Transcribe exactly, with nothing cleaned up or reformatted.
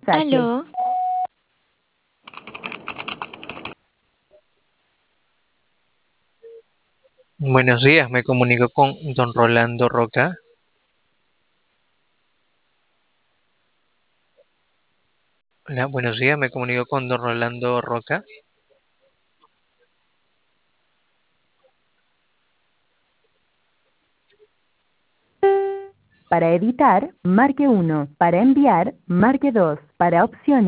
mensaje. Aló, Buenos días, me comunico con don Rolando Roca. Hola, buenos días, me comunico con don Rolando Roca. Para editar, marque uno. Para enviar, marque dos. Para opciones.